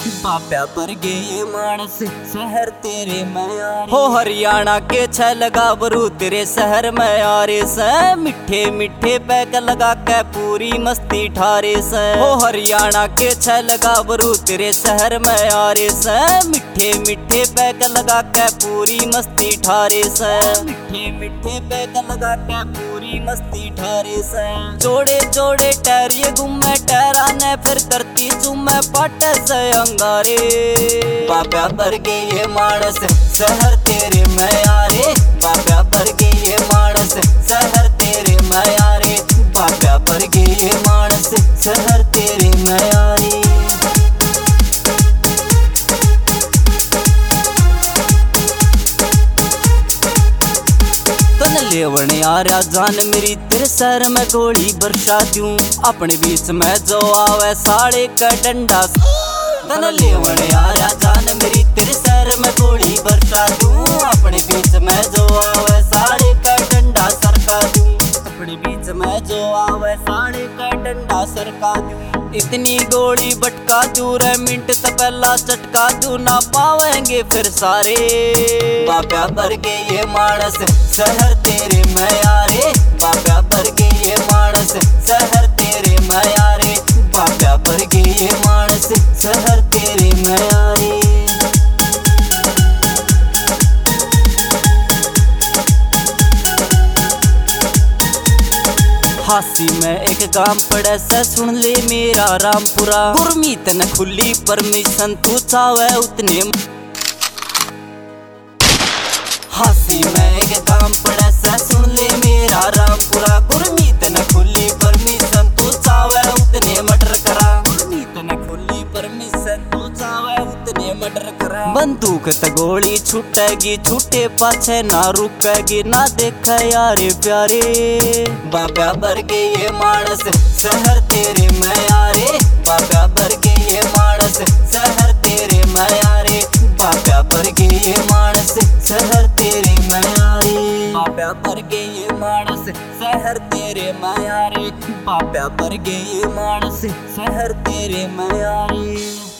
बाप्या पर गए मानस शहर तेरे मैं हो हरियाणा के छ लगा बरू तेरे शहर में आरे से मिठे मिठे पैक लगा के पूरी मस्ती ठारे से हो हरियाणा के छ लगा बरू तेरे शहर में आरे से मिठे मिठे पैक लगा के पूरी मस्ती ठारे से मिठे मिठे पैक लगा के पूरी मस्ती ठारे से जोड़े जोड़े टहरिए घूमे टहरा ने फिर करती चूमे पाटे से अंगारे बाप्या पर गए मानस शहर तेरे मैं आरे बाप्या पर गए मानस शहर तेरे मैं आरे बाप्या पर गए मानस शहर तेरे मैं आरे लेवण यारा जान मेरी तेरे शहर में गोली बरसा दूं अपने बीच में जो आवे साड़े का डंडा तन लेवण यारा जान मेरी तेरे शहर में गोली बरसा दूं अपने बीच में जो आवे साड़े का डंडा सरका दूं अपने बीच में जो आवे साड़े का डंडा सरका दूं इतनी गोली बटका दूं रे मिनट तो पहला चटका दूं ना पावेंगे फिर सारे बाप्या पर गए मानस शहर तेरे मैं आरे बाप्या पर गए मानस शहर तेरे मैं आरे बाप्या पर गए मानस शहर तेरे मैं आरे हासी में एक गांव पड़े से सुन ले मेरा रामपुरा गुरमीत न खुली परमिशन तू चावे उतने हासी में एक गांव पड़े से सुन ले मेरा रामपुरा गुरमीत न खुली परमिशन तू चावे उतने मर्डर करा गुरमीत न खुली परमिशन तू चावे उतने मर्डर करा बंदूक त गोली छूटेगी छूटे पाछे ना रुकेगी ना देखा यारे प्यारे बाप्या पर गए मानस शहर तेरे मैं आरे बाप्या पर गए मानस शहर तेरे मैं आरे बाप्या पर गए मानस शहर तेरे मैं आरे बाप्या पर गए मानस शहर तेरे मैं आरे बाप्या पर गए मानस शहर तेरे मैं आरे।